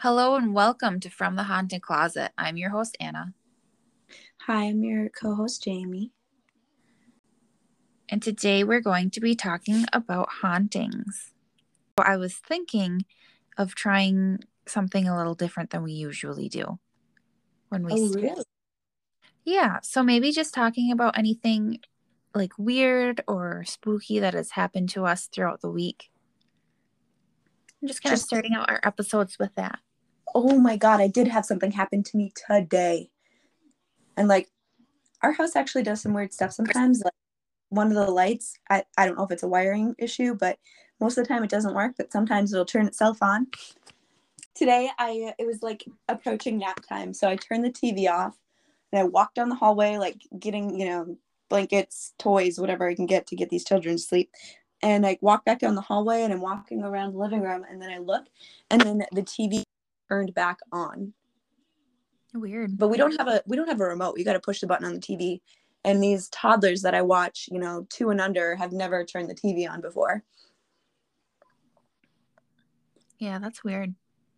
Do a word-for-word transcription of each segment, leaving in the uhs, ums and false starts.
Hello and welcome to From the Haunted Closet. I'm your host, Anna. Hi, I'm your co-host, Jamie. And today we're going to be talking about hauntings. I was thinking of trying something a little different than we usually do when we Oh, start. really? Yeah, so maybe just talking about anything like weird or spooky that has happened to us throughout the week. I'm just kind of Just, starting out our episodes with that. oh my God, I did have something happen to me today. And like, our house actually does some weird stuff sometimes. Like, one of the lights, I, I don't know if it's a wiring issue, but most of the time it doesn't work, but sometimes it'll turn itself on. Today, I it was like approaching nap time, so I turned the T V off and I walked down the hallway, like getting, you know, blankets, toys, whatever I can get to get these children to sleep. And I walk back down the hallway and I'm walking around the living room and then I look and then the T V turned back on. Weird. But we don't have a we don't have a remote. You got to push the button on the T V. And these toddlers that I watch, you know, two and under, have never turned the T V on before. Yeah, that's weird.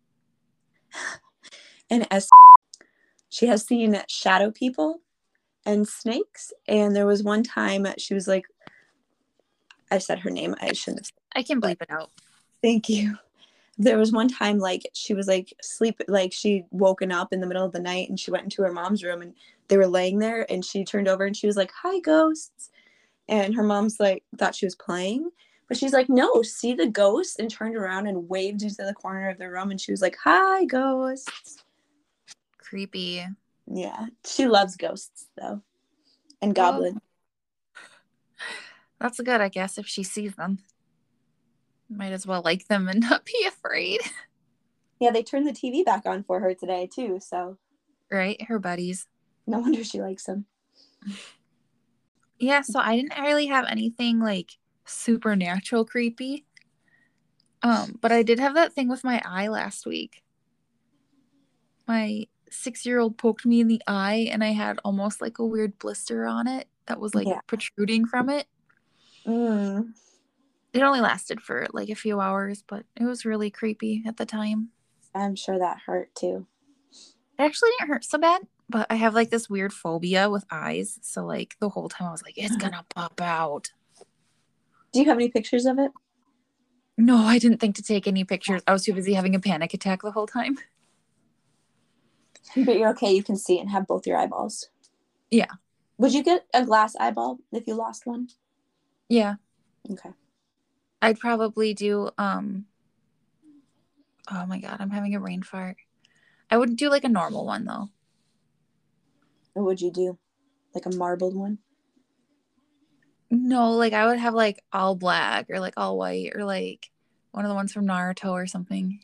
And as she has seen shadow people and snakes. And there was one time she was like, I said her name. I shouldn't have said I can bleep it out. Thank you. There was one time like she was like sleep like she woken up in the middle of the night and she went into her mom's room and they were laying there and she turned over and she was like, "Hi, ghosts." And her mom's like thought she was playing, but she's like, "No, see the ghosts," and turned around and waved into the corner of the room and she was like, "Hi, ghosts." Creepy. Yeah, she loves ghosts though, and Well, goblins. that's good, I guess, if she sees them. Might as well like them and not be afraid. Yeah, they turned the T V back on for her today too, so Right? Her buddies. no wonder she likes them. Yeah, so I didn't really have anything like supernatural creepy. Um, but I did have that thing with my eye last week. My six-year-old poked me in the eye and I had almost like a weird blister on it that was like Yeah. protruding from it. Mm. It only lasted for like a few hours, but it was really creepy at the time. I'm sure that hurt too. It actually didn't hurt so bad, but I have like this weird phobia with eyes. So like the whole time I was like, it's gonna pop out. Do you have any pictures of it? No, I didn't think to take any pictures. I was too busy having a panic attack the whole time. But you're okay. You can see it and have both your eyeballs. Yeah. Would you get a glass eyeball if you lost one? Yeah. Okay. I'd probably do, um, oh my God, I'm having a brain fart. I wouldn't do like a normal one though. What would you do? Like a marbled one? No, like I would have like all black or like all white or like one of the ones from Naruto or something.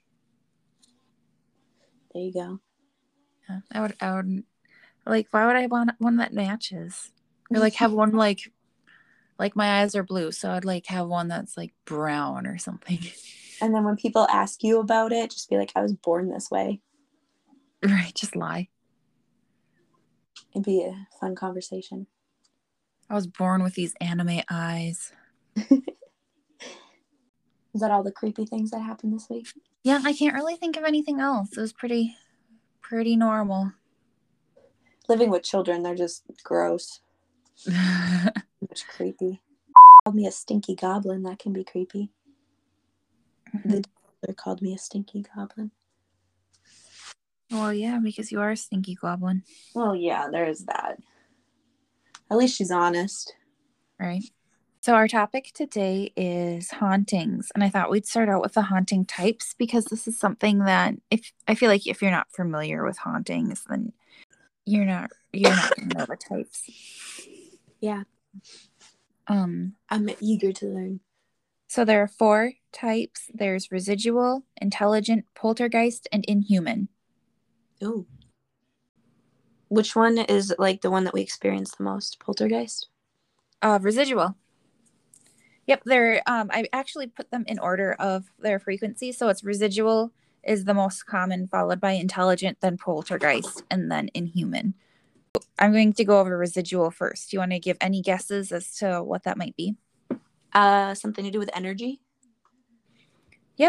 There you go. Yeah, I would, I would, like, why would I want one that matches? Or like have one like, like my eyes are blue, so I'd like have one that's like brown or something. And then when people ask you about it, just be like, I was born this way. Right, just lie. It'd be a fun conversation. I was born with these anime eyes. Is that all the creepy things that happened this week? Yeah, I can't really think of anything else. It was pretty, pretty normal. Living with children, they're just gross. It's creepy. Called me a stinky goblin. That can be creepy. The doctor called me a stinky goblin. Well, yeah, because you are a stinky goblin. Well, yeah, there is that. At least she's honest. Right. So our topic today is hauntings, and I thought we'd start out with the haunting types because this is something that if I feel like if you're not familiar with hauntings, then you're not you're not gonna know the types. Yeah. Um, I'm eager to learn. so there are four types. There's residual, intelligent, poltergeist, and inhuman. Oh. Which one is like the one that we experience the most? Poltergeist? Uh, residual. Yep, they're um I actually put them in order of their frequency. So it's residual is the most common, followed by intelligent, then poltergeist, and then inhuman. I'm going to go over residual first. Do you want to give any guesses as to what that might be? Uh, something to do with energy? Yep.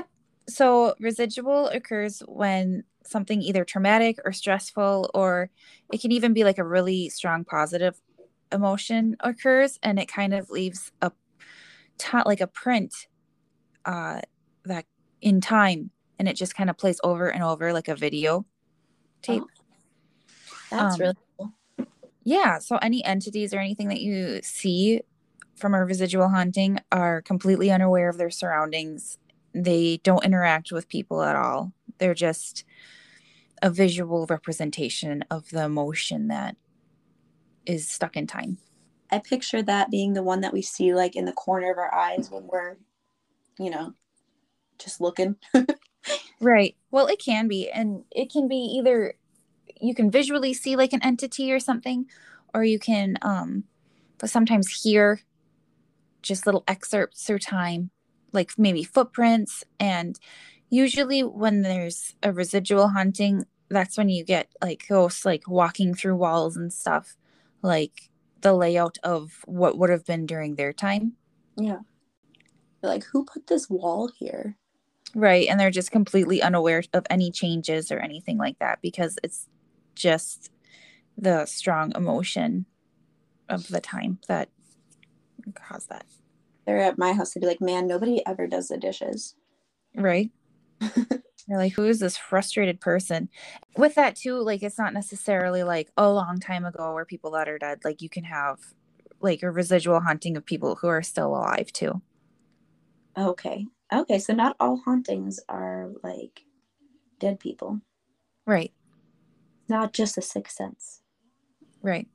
So residual occurs when something either traumatic or stressful, or it can even be like a really strong positive emotion occurs, and it kind of leaves a t- like a print uh that in time, and it just kind of plays over and over like a video tape. Oh, that's Um really cool. yeah, so any entities or anything that you see from a residual haunting are completely unaware of their surroundings. They don't interact with people at all. They're just a visual representation of the emotion that is stuck in time. I picture that being the one that we see like in the corner of our eyes when we're, you know, just looking. Right. Well, it can be. And it can be either you can visually see like an entity or something, or you can um, sometimes hear just little excerpts through time, like maybe footprints. And usually, when there's a residual haunting, that's when you get like ghosts like walking through walls and stuff, like the layout of what would have been during their time. Yeah. Like, who put this wall here? Right. And they're just completely unaware of any changes or anything like that because it's just the strong emotion of the time that caused that. They're at my house, they'd be like, man, nobody ever does the dishes. Right. You're like, who is this frustrated person? With that too, like it's not necessarily like a long time ago where people that are dead. Like you can have like a residual haunting of people who are still alive too. Okay. Okay, so not all hauntings are like dead people. Right. Not just a sixth sense. Right.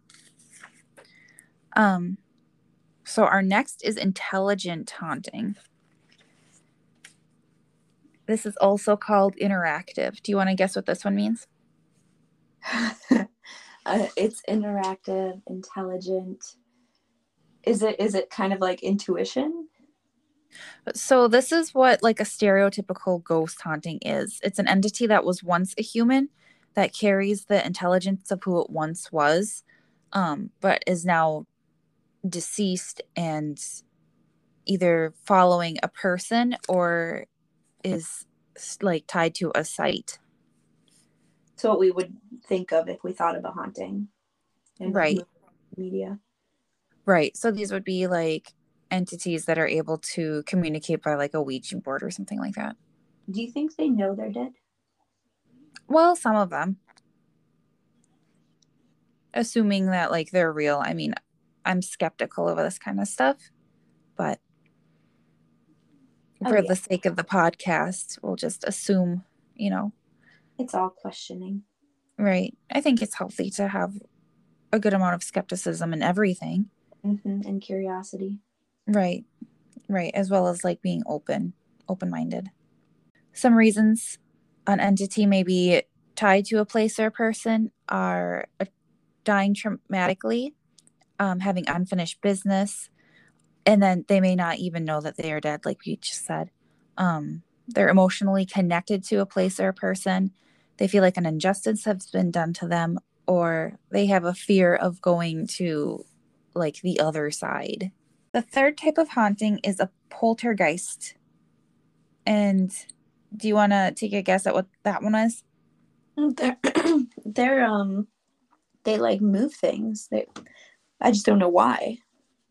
Um, so our next is intelligent haunting. This is also called interactive. Do you want to guess what this one means? uh, it's interactive, intelligent. Is it is it kind of like intuition? So this is what like a stereotypical ghost haunting is. It's an entity that was once a human that carries the intelligence of who it once was, um, but is now deceased and either following a person or is like tied to a site. So what we would think of if we thought of a haunting in like Right. media. Right. So these would be like entities that are able to communicate by like a Ouija board or something like that. Do you think they know they're dead? Well, some of them. Assuming that like they're real. I mean, I'm skeptical of this kind of stuff, but Oh for yeah. the sake of the podcast, we'll just assume, you know. It's all questioning. Right. I think it's healthy to have a good amount of skepticism in everything. Mm-hmm. And curiosity. Right. Right. As well as like being open, open minded. Some reasons an entity may be tied to a place or a person are uh, dying traumatically, um, having unfinished business, and then they may not even know that they are dead, like we just said. Um, they're emotionally connected to a place or a person. They feel like an injustice has been done to them, or they have a fear of going to like the other side. The third type of haunting is a poltergeist. And do you want to take a guess at what that one is? They're they're um they like move things. They I just don't know why.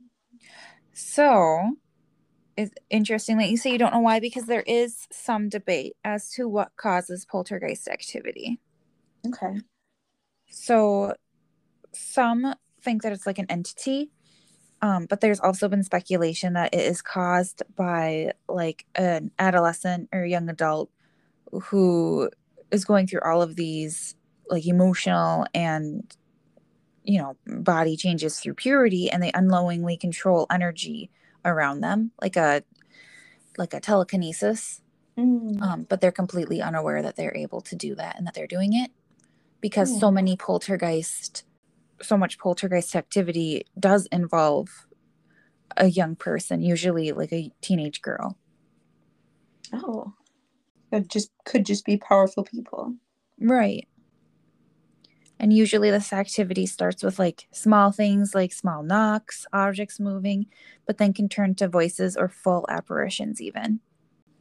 So it's interesting that you say you don't know why, because there is some debate as to what causes poltergeist activity. Okay. So some think that it's like an entity, um, but there's also been speculation that it is caused by like an adolescent or young adult who is going through all of these like emotional and you know body changes through puberty, and they unknowingly control energy around them like a like a telekinesis. Mm. Um, but they're completely unaware that they're able to do that and that they're doing it because Mm. so many poltergeist so much poltergeist activity does involve a young person, usually like a teenage girl. Oh. It just could just be powerful people. Right. And usually this activity starts with like small things like small knocks, objects moving, but then can turn to voices or full apparitions even.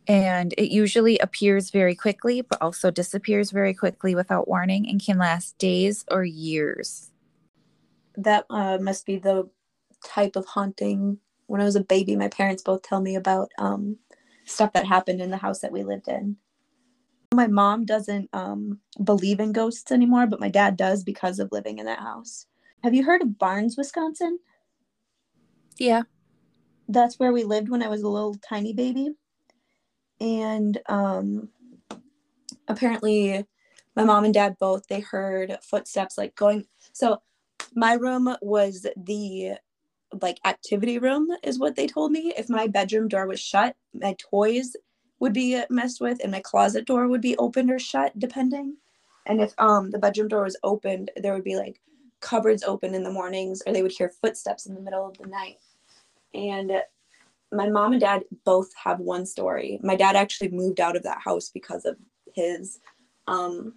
And it usually appears very quickly, but also disappears very quickly without warning and can last days or years. That uh, must be the type of haunting. When I was a baby, my parents both tell me about um, stuff that happened in the house that we lived in. My mom doesn't um, believe in ghosts anymore, but my dad does because of living in that house. Have you heard of Barnes, Wisconsin? Yeah. That's where we lived when I was a little tiny baby. And um, apparently my mom and dad both, they heard footsteps like going. So my room was the like activity room is what they told me. If my bedroom door was shut, my toys would be messed with and my closet door would be opened or shut depending. And if um the bedroom door was opened, there would be like cupboards open in the mornings, or they would hear footsteps in the middle of the night. And my mom and dad both have one story. My dad actually moved out of that house because of his um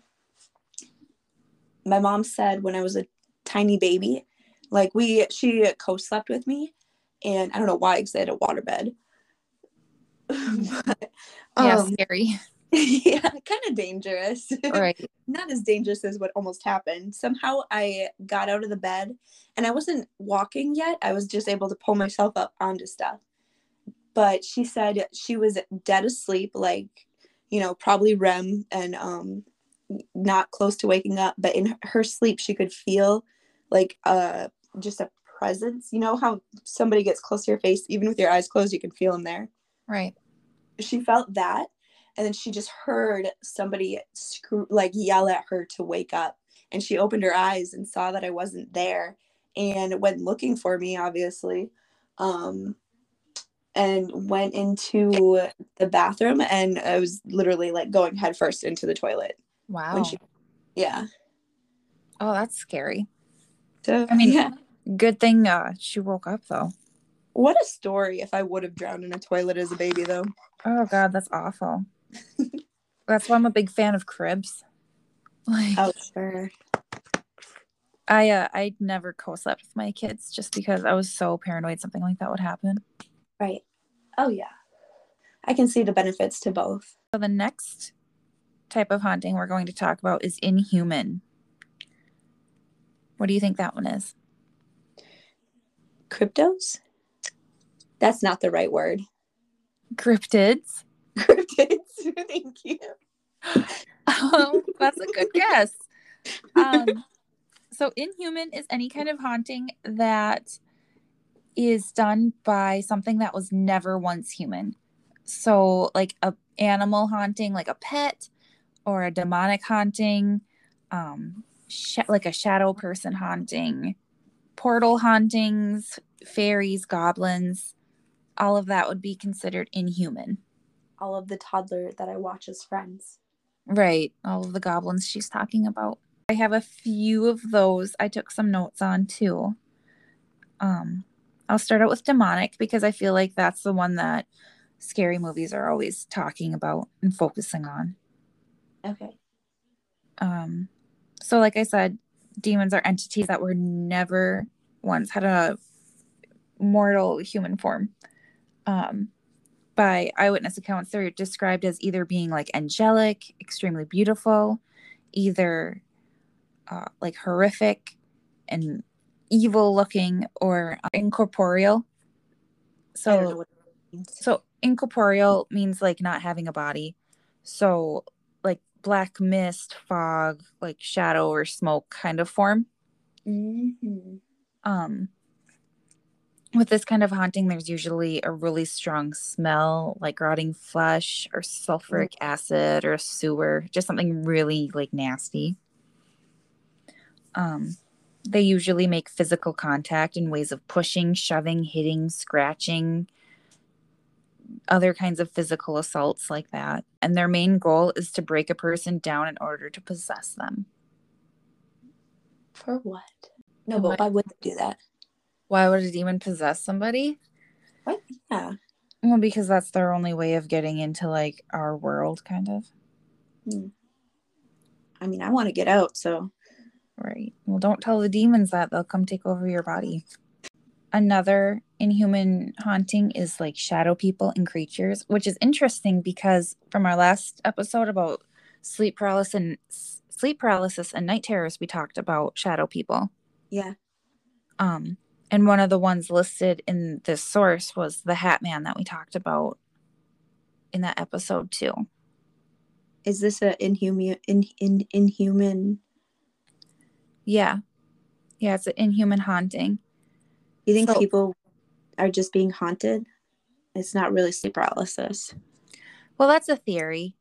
my mom said when I was a tiny baby, like we she co-slept with me, and I don't know why, because I had a waterbed. But, Yeah, um, scary. yeah, kind of dangerous. Right. Not as dangerous as what almost happened. Somehow I got out of the bed and I wasn't walking yet. I was just able to pull myself up onto stuff. But she said she was dead asleep, like, you know, probably R E M and um not close to waking up, but in her sleep she could feel like uh just a presence. You know how somebody gets close to your face, even with your eyes closed, you can feel them there. Right. She felt that, and then she just heard somebody screw, like yell at her to wake up, and she opened her eyes and saw that I wasn't there and went looking for me, obviously, um and went into the bathroom, and I was literally like going headfirst into the toilet when Wow. she yeah Oh, that's scary. so I mean, yeah. good thing uh, she woke up, though. What a story. If I would have drowned in a toilet as a baby, though. Oh, God, that's awful. That's why I'm a big fan of cribs. Like, Oh, sure. I uh, I never co-slept with my kids just because I was so paranoid something like that would happen. Right. Oh, yeah. I can see the benefits to both. So the next type of haunting we're going to talk about is inhuman. What do you think that one is? Cryptos? That's not the right word. Cryptids. Cryptids. Thank you. Um, that's a good guess. Um, so inhuman is any kind of haunting that is done by something that was never once human. So like a animal haunting, like a pet, or a demonic haunting, um, sh- like a shadow person haunting, portal hauntings, fairies, goblins, all of that would be considered inhuman. All of the toddler that I watch as Friends. Right. All of the goblins she's talking about. I have a few of those I took some notes on too. Um, I'll start out with demonic because I feel like that's the one that scary movies are always talking about and focusing on. Okay. Um, so like I said, demons are entities that were never once had a mortal human form. Um, by eyewitness accounts, they're described as either being like angelic, extremely beautiful, either uh, like horrific and evil looking, or uh, incorporeal. I don't know So, what it means. so incorporeal means like not having a body. So, like black mist, fog, like shadow or smoke kind of form. Mm-hmm. Um, with this kind of haunting, there's usually a really strong smell, like rotting flesh or sulfuric acid or sewer, just something really like nasty. Um, they usually make physical contact in ways of pushing, shoving, hitting, scratching, other kinds of physical assaults like that. And their main goal is to break a person down in order to possess them. For what? No, And but why, why would they do that? why would a demon possess somebody? What? Yeah. Well, because that's their only way of getting into like our world, kind of. Hmm. I mean, I want to get out, so. Right. Well, don't tell the demons that. They'll come take over your body. Another inhuman haunting is like shadow people and creatures, which is interesting because from our last episode about sleep paralysis and sleep paralysis and night terrors, we talked about shadow people. Yeah. Um, and one of the ones listed in this source was the Hat Man that we talked about in that episode too. Is this a inhuman in, in inhuman? Yeah. Yeah, it's an inhuman haunting. You think So, people are just being haunted? It's not really sleep paralysis. well, that's a theory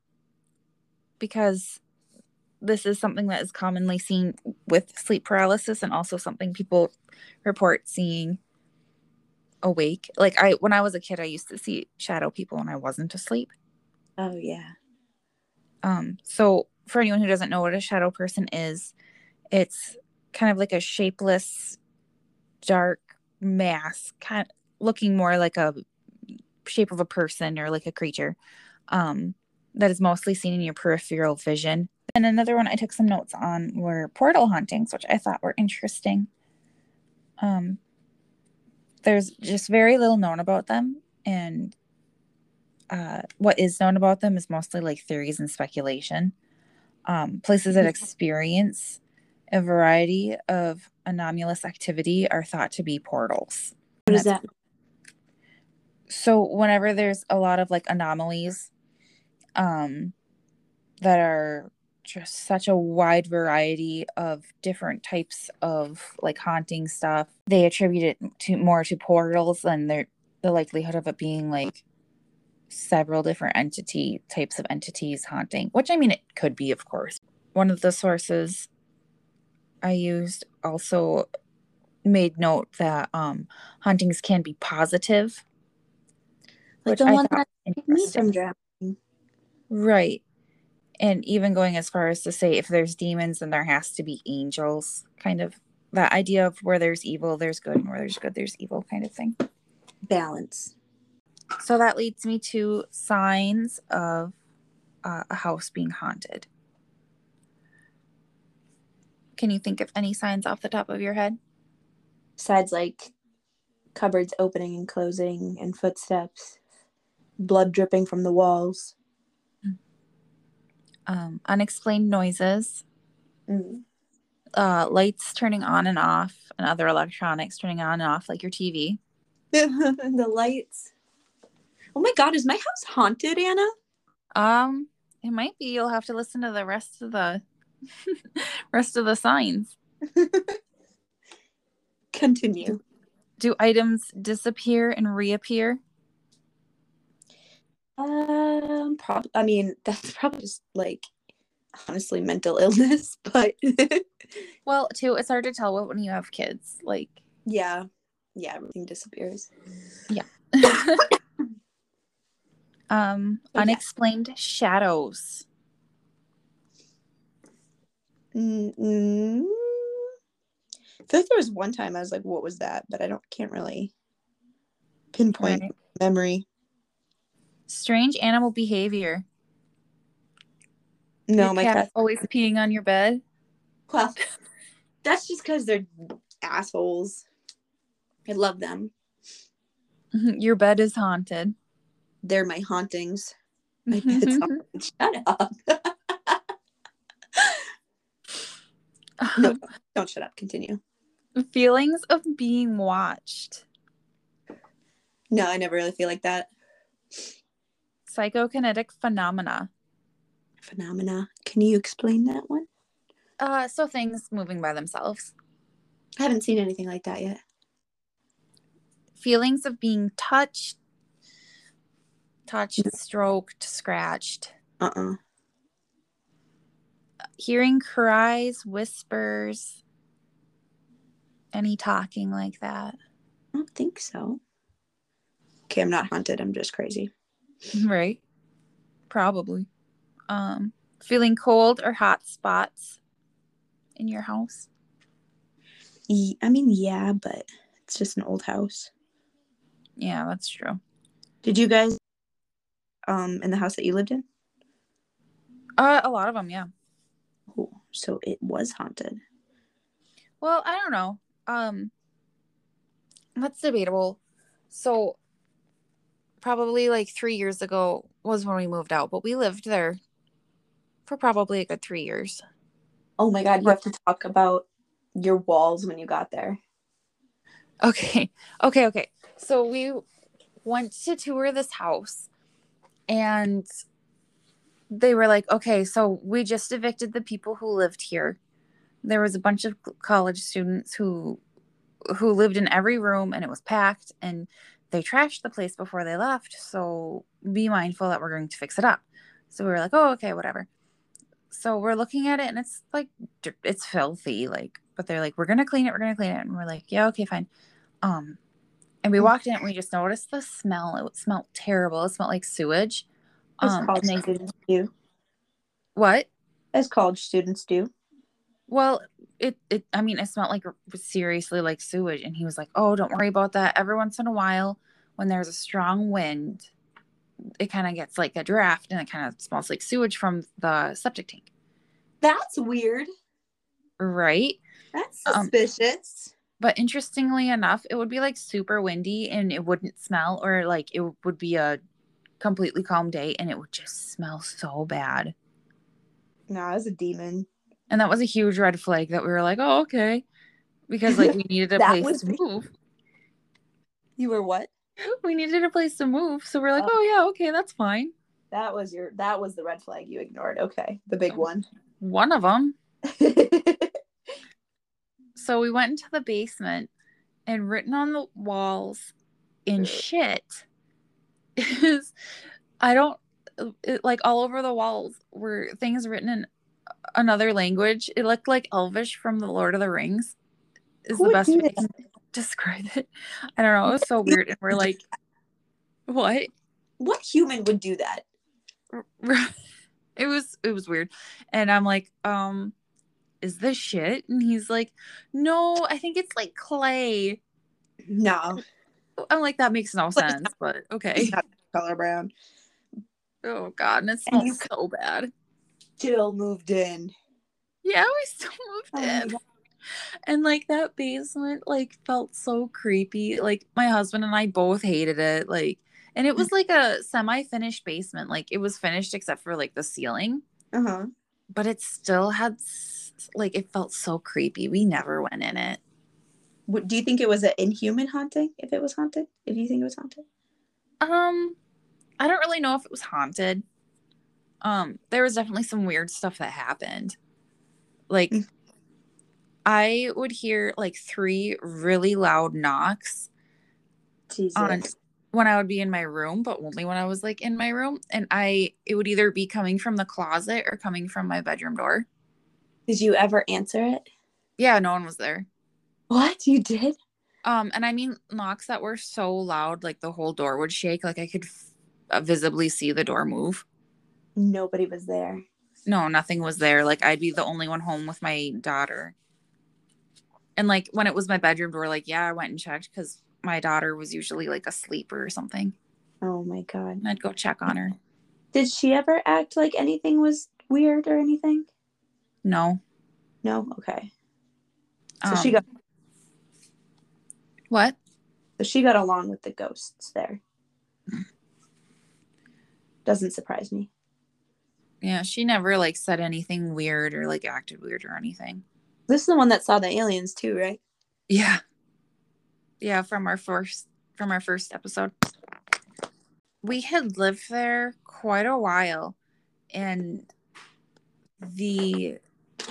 because this is something that is commonly seen with sleep paralysis and also something people report seeing awake. Like I when I was a kid, I used to see shadow people when I wasn't asleep. Oh yeah. Um, so for anyone who doesn't know what a shadow person is, it's kind of like a shapeless, dark mass, kind of looking more like a shape of a person or like a creature, um, that is mostly seen in your peripheral vision. And another one I took some notes on were portal hauntings, which I thought were interesting. Um, there's just very little known about them, and uh, what is known about them is mostly like theories and speculation. Um, places that experience a variety of anomalous activity are thought to be portals. What is that? So whenever there's a lot of like anomalies, um, that are just such a wide variety of different types of like haunting stuff, they attribute it to more to portals than their the likelihood of it being like several different entity types of entities haunting, which I mean it could be, of course. One of the sources I used also made note that um hauntings can be positive, Like which the I one thought that was me from interesting. drowning. Right. And even going as far as to say if there's demons, then there has to be angels. Kind of that idea of where there's evil, there's good, and where there's good, there's evil kind of thing. Balance. So that leads me to signs of uh, a house being haunted. Can you think of any signs off the top of your head? Besides like cupboards opening and closing and footsteps, blood dripping from the walls. Um, unexplained noises, Mm. uh, lights turning on and off, and other electronics turning on and off, like your T V. The lights. Oh my God, is my house haunted, Anna? Um, it might be. You'll have to listen to the rest of the rest of the signs. Continue. Do items disappear and reappear? Um, probably. I mean, that's probably just like honestly mental illness, but Well, too, it's hard to tell what when you have kids. Like, yeah, yeah, everything disappears. yeah. um, Oh, unexplained yeah. shadows. Mm-hmm. I feel like there was one time I was like, "What was that?" But I don't, can't really pinpoint Right. memory. Strange animal behavior. No, your my cat cat always peeing on your bed. Well, that's just because they're assholes. I love them. Your bed is haunted. They're my hauntings. My bed's haunted. Shut up. No, don't shut up. Continue. Feelings of being watched. No, I never really feel like that. Psychokinetic phenomena. Phenomena. Can you explain that one? Uh, so things moving by themselves. I haven't seen anything like that yet. Feelings of being touched, touched, stroked, scratched. Uh-uh. Hearing cries, whispers, any talking like that. I don't think so. Okay, I'm not haunted. I'm just crazy. Right. Probably. Um, feeling cold or hot spots in your house. I mean, yeah, but it's just an old house. Yeah, that's true. Did you guys um in the house that you lived in? Uh, a lot of them, yeah. Oh, so it was haunted. Well, I don't know. Um, that's debatable. So probably like three years ago was when we moved out, but we lived there for probably a good three years. Oh my God, you have to talk about your walls when you got there. Okay. Okay. Okay. So we went to tour this house and they were like, okay, so we just evicted the people who lived here. There was a bunch of college students who who lived in every room and it was packed and they trashed the place before they left. So be mindful that we're going to fix it up. So we were like, oh, okay, whatever. So we're looking at it and it's like, it's filthy. Like, but they're like, we're going to clean it. We're going to clean it. And we're like, yeah, okay, fine. Um, and we walked in and we just noticed the smell. It smelled terrible. It smelled like sewage. As Um, college and they, students do. what? As college students do. Well, it, it, I mean, it smelled like seriously like sewage. And he was like, oh, don't worry about that. Every once in a while, when there's a strong wind, it kind of gets like a draft and it kind of smells like sewage from the septic tank. That's weird. Right? That's suspicious. Um, but interestingly enough, it would be like super windy and it wouldn't smell, or like it would be a completely calm day and it would just smell so bad. No, it was a demon. And that was a huge red flag that we were like, oh, okay. Because like we needed a place was... to move. You were what? We needed a place to move. So we're like, oh, oh yeah, okay, that's fine. That was your, that was the red flag you ignored. Okay. The big one. One of them. So we went into the basement and written on the walls in shit is, I don't, it, like all over the walls were things written in another language. It looked like Elvish from the Lord of the Rings is Who the best way to describe it. I don't know. It was so weird. And we're like, what? What human would do that? It was, it was weird. And I'm like, um, is this shit? And he's like, no, I think it's like clay. No. I'm like, that makes no sense, but okay. It's not color brown. Oh God, and it smells and so bad. Still moved in. Yeah, we still moved oh in. And like that basement like felt so creepy. Like my husband and I both hated it. Like, and it was like a semi-finished basement. Like it was finished except for like the ceiling. Uh-huh. But it still had like, it felt so creepy. We never went in it. Do you think it was an inhuman haunting? If it was haunted? If you think it was haunted? Um, I don't really know if it was haunted. Um, there was definitely some weird stuff that happened. Like, mm. I would hear like three really loud knocks Jesus. on when I would be in my room, but only when I was like in my room. And I, it would either be coming from the closet or coming from my bedroom door. Did you ever answer it? Yeah, no one was there. What? You did? Um, and I mean knocks that were so loud, like the whole door would shake. Like I could f- visibly see the door move. Nobody was there. No, nothing was there. Like I'd be the only one home with my daughter. And like when it was my bedroom door, like, yeah, I went and checked because my daughter was usually like asleep or something. Oh my God. And I'd go check on her. Did she ever act like anything was weird or anything? No. No? Okay. So um, she got What? So she got along with the ghosts there. Doesn't surprise me. Yeah, she never like said anything weird or like acted weird or anything. This is the one that saw the aliens too, right? Yeah. Yeah, from our first from our first episode. We had lived there quite a while, and the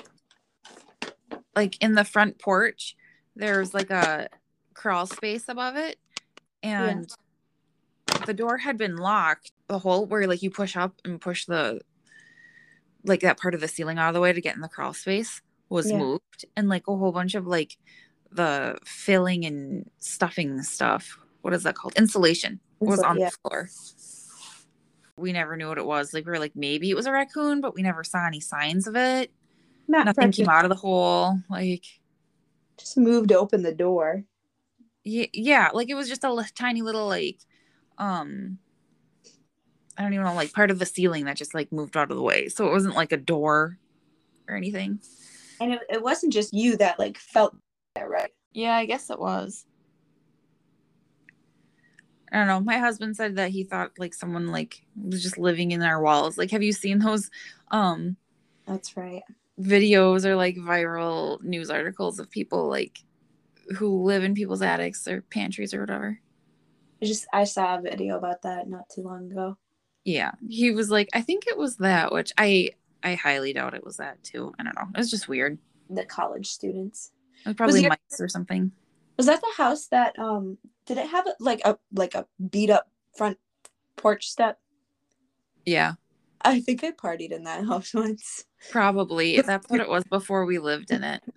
like in the front porch, there's like a crawl space above it, and yeah. The door had been locked. The hole where like you push up and push the like that part of the ceiling out of the way to get in the crawl space was yeah. moved, and like a whole bunch of like the filling and stuffing stuff, what is that called, insulation, was on yeah. the floor. We never knew what it was. Like we were like, maybe it was a raccoon, but we never saw any signs of it. Not Nothing came out of the hole. Like just moved to open the door. Yeah, yeah, like it was just a l- tiny little like um I don't even know, like part of the ceiling that just like moved out of the way. So it wasn't like a door or anything. And it, it wasn't just you that like felt that, right? Yeah, I guess it was. I don't know. My husband said that he thought like someone like was just living in our walls. Like, have you seen those um That's right. videos or like viral news articles of people like who live in people's attics or pantries or whatever? I just I saw a video about that not too long ago. Yeah. He was like, I think it was that, which I I highly doubt it was that too. I don't know. It was just weird. The college students. It was Was probably your mice or something. was that the house that um did it have like a like a beat up front porch step? Yeah. I think I partied in that house once. Probably. That's what it was before we lived in it.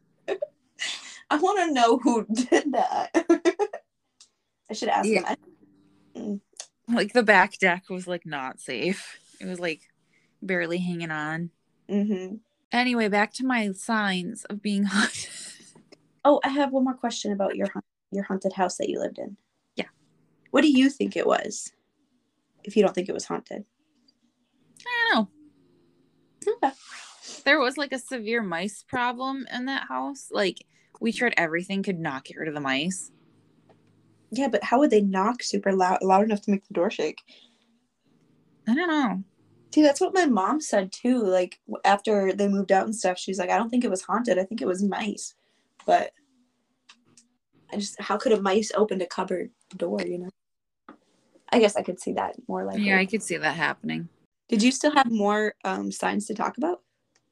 I want to know who did that. I should ask Yeah. them. I, Like the back deck was like not safe. It was like barely hanging on. mm-hmm. Anyway, back to my signs of being haunted. Oh, I have one more question about your your haunted house that you lived in. Yeah. What do you think it was? If you don't think it was haunted. I don't know. Okay. There was like a severe mice problem in that house. Like we tried everything could not get rid of the mice. Yeah, but how would they knock super loud loud enough to make the door shake? I don't know. See, that's what my mom said too. Like after they moved out and stuff, she's like, I don't think it was haunted. I think it was mice. But I just, how could a mice open a cupboard door, you know? I guess I could see that more likely. Yeah, I could see that happening. Did you still have more um, signs to talk about?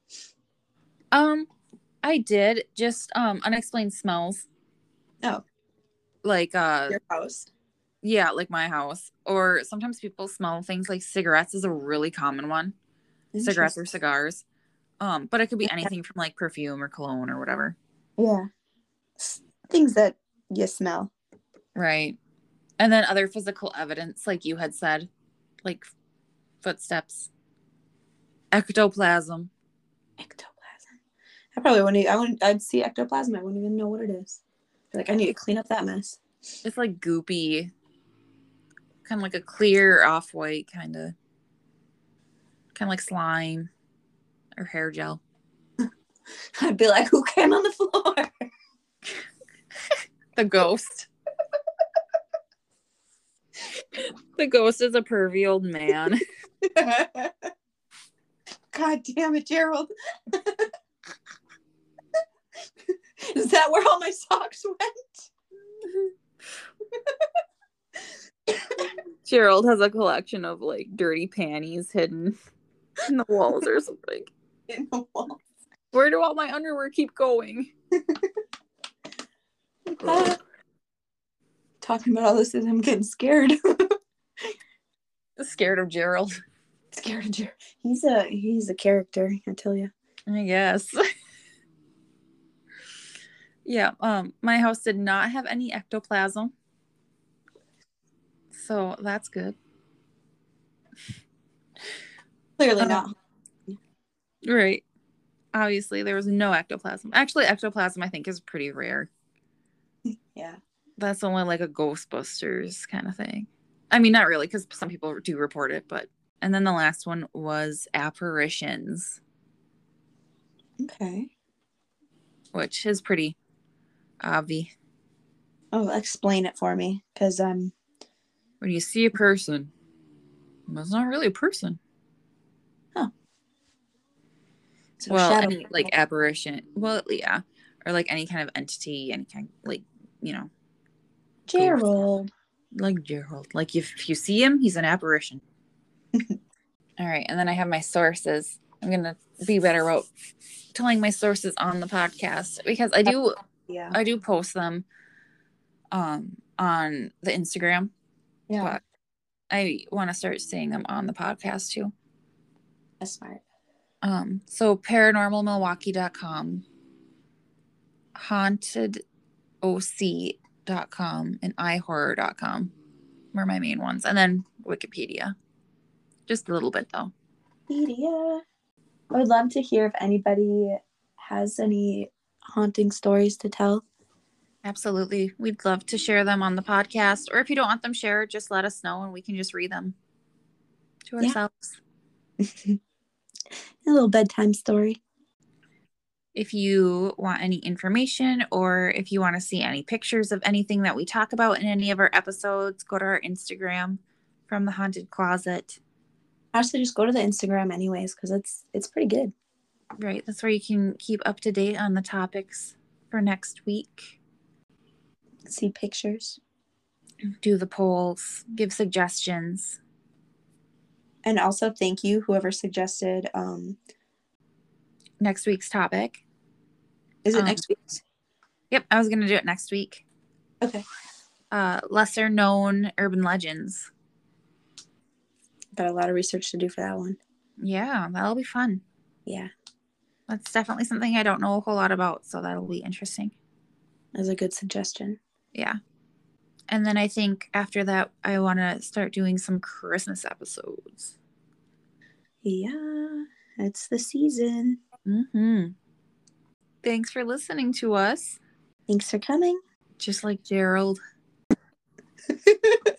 Um, I did just um unexplained smells. Oh, like uh, your house. Yeah, like my house. Or sometimes people smell things like cigarettes is a really common one. Cigarettes or cigars. Um, but it could be anything from like perfume or cologne or whatever. Yeah, things that you smell. Right. And then other physical evidence, like you had said, like footsteps, ectoplasm. Ectoplasm. I probably wouldn't. I wouldn't. I'd see ectoplasm. I wouldn't even know what it is. Like I need to clean up that mess. It's like goopy, kind of like a clear off-white kind of, kind of like slime or hair gel. I'd be like, who came on the floor? The ghost. The ghost is a pervy old man. God damn it, Gerald. Is that where all my socks went? Gerald has a collection of like dirty panties hidden in the walls or something. In the walls. Where do all my underwear keep going? uh, talking about all this is I'm getting scared. Scared of Gerald. Scared of Gerald. He's a he's a character, I tell you. I guess. Yeah, um, my house did not have any ectoplasm. So that's good. Clearly um, not. Right. Obviously, there was no ectoplasm. Actually, ectoplasm, I think, is pretty rare. Yeah. That's only like a Ghostbusters kind of thing. I mean, not really, because some people do report it, but... And then the last one was apparitions. Okay. Which is pretty obvious. Oh, explain it for me, because I'm... When you see a person, it's not really a person. Huh. So well, shadow any, like apparition. Well, yeah. Or like any kind of entity, any kind like, you know. Gerald. Like Gerald. Like if, if you see him, he's an apparition. All right. And then I have my sources. I'm going to be better about telling my sources on the podcast because I do, yeah. I do post them um, on the Instagram. Yeah. But I want to start saying them on the podcast too. That's smart. Um, so paranormal milwaukee dot com, haunted o c dot com, and i horror dot com were my main ones. And then Wikipedia. Just a little bit though. Wikipedia. I would love to hear if anybody has any haunting stories to tell. Absolutely. We'd love to share them on the podcast. Or if you don't want them shared, just let us know and we can just read them to Yeah. ourselves. A little bedtime story. If you want any information or if you want to see any pictures of anything that we talk about in any of our episodes, go to our Instagram from the Haunted Closet. Actually, just go to the Instagram anyways, because it's it's pretty good. Right. That's where you can keep up to date on the topics for next week. See pictures. Do the polls, give suggestions. And also thank you, whoever suggested um next week's topic. Is it um, next week's? Yep, I was gonna do it next week. Okay. Uh lesser known urban legends. Got a lot of research to do for that one. Yeah, that'll be fun. Yeah. That's definitely something I don't know a whole lot about, so that'll be interesting. That's a good suggestion. Yeah. And then I think after that, I want to start doing some Christmas episodes. Yeah, it's the season. Mm-hmm. Thanks for listening to us. Thanks for coming. Just like Gerald.